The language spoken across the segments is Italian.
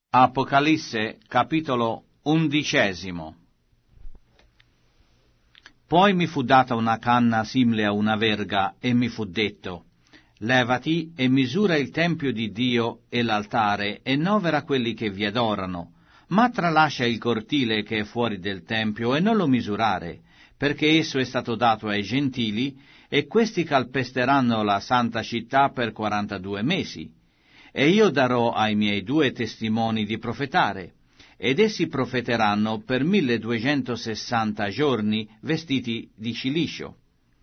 Apocalisse, capitolo 11. Poi mi fu data una canna simile a una verga, e mi fu detto: levati e misura il tempio di Dio e l'altare, e novera quelli che vi adorano, ma tralascia il cortile che è fuori del tempio, e non lo misurare, perché esso è stato dato ai gentili, e questi calpesteranno la santa città per 42 mesi. E io darò ai miei 2 testimoni di profetare, ed essi profeteranno per 1260 giorni vestiti di cilicio.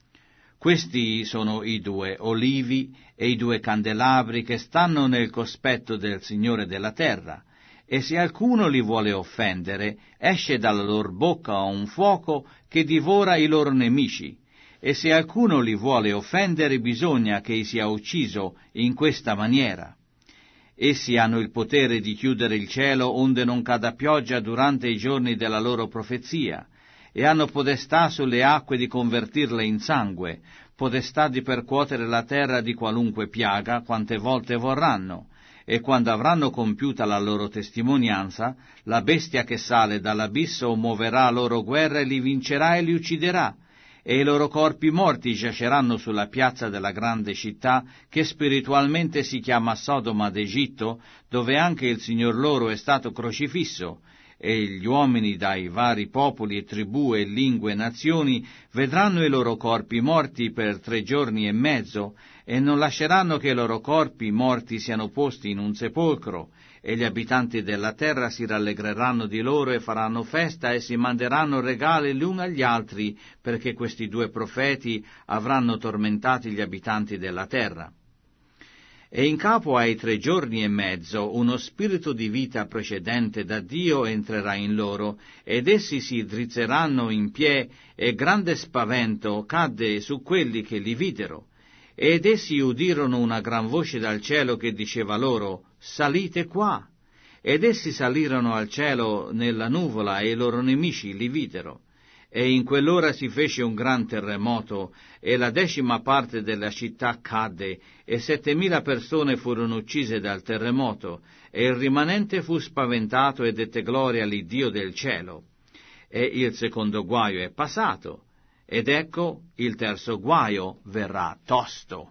Questi sono i 2 olivi e i 2 candelabri che stanno nel cospetto del Signore della terra, e se alcuno li vuole offendere, esce dalla loro bocca un fuoco che divora i loro nemici, e se alcuno li vuole offendere bisogna che sia ucciso in questa maniera. Essi hanno il potere di chiudere il cielo onde non cada pioggia durante i giorni della loro profezia, e hanno potestà sulle acque di convertirle in sangue, potestà di percuotere la terra di qualunque piaga quante volte vorranno, e quando avranno compiuta la loro testimonianza, la bestia che sale dall'abisso muoverà loro guerra e li vincerà e li ucciderà, e i loro corpi morti giaceranno sulla piazza della grande città, che spiritualmente si chiama Sodoma d'Egitto, dove anche il Signor loro è stato crocifisso, e gli uomini dai vari popoli e tribù e lingue e nazioni vedranno i loro corpi morti per 3 giorni e mezzo, e non lasceranno che i loro corpi morti siano posti in un sepolcro, e gli abitanti della terra si rallegreranno di loro e faranno festa e si manderanno regali l'un agli altri, perché questi 2 profeti avranno tormentati gli abitanti della terra. E in capo ai 3 giorni e mezzo uno spirito di vita procedente da Dio entrerà in loro, ed essi si drizzeranno in piedi, e grande spavento cadde su quelli che li videro. Ed essi udirono una gran voce dal cielo che diceva loro: salite qua. Ed essi salirono al cielo nella nuvola, e i loro nemici li videro. E in quell'ora si fece un gran terremoto, e la 10ª parte della città cadde, e 7.000 persone furono uccise dal terremoto, e il rimanente fu spaventato e dette gloria all'Iddio del cielo. E il secondo guaio è passato, ed ecco il terzo guaio verrà tosto.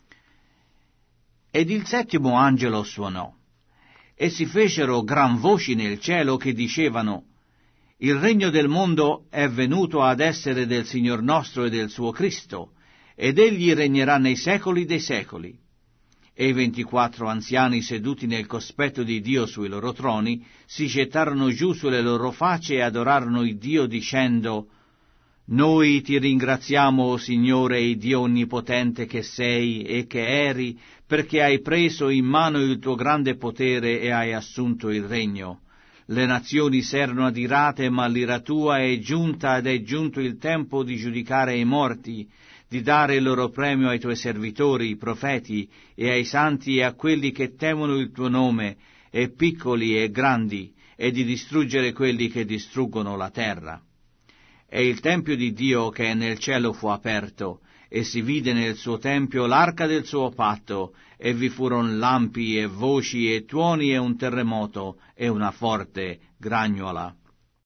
Ed il 7° angelo suonò, e si fecero gran voci nel cielo che dicevano: il regno del mondo è venuto ad essere del Signor nostro e del suo Cristo, ed egli regnerà nei secoli dei secoli. E i 24 anziani seduti nel cospetto di Dio sui loro troni si gettarono giù sulle loro facce e adorarono il Dio dicendo: noi ti ringraziamo, o Signore, il Dio onnipotente che sei e che eri, perché hai preso in mano il tuo grande potere e hai assunto il regno. Le nazioni s'erano adirate, ma l'ira tua è giunta ed è giunto il tempo di giudicare i morti, di dare il loro premio ai tuoi servitori, i profeti, e ai santi e a quelli che temono il tuo nome, e piccoli e grandi, e di distruggere quelli che distruggono la terra. E il tempio di Dio che è nel cielo fu aperto, e si vide nel suo tempio l'arca del suo patto, e vi furono lampi e voci e tuoni e un terremoto e una forte gragnuola.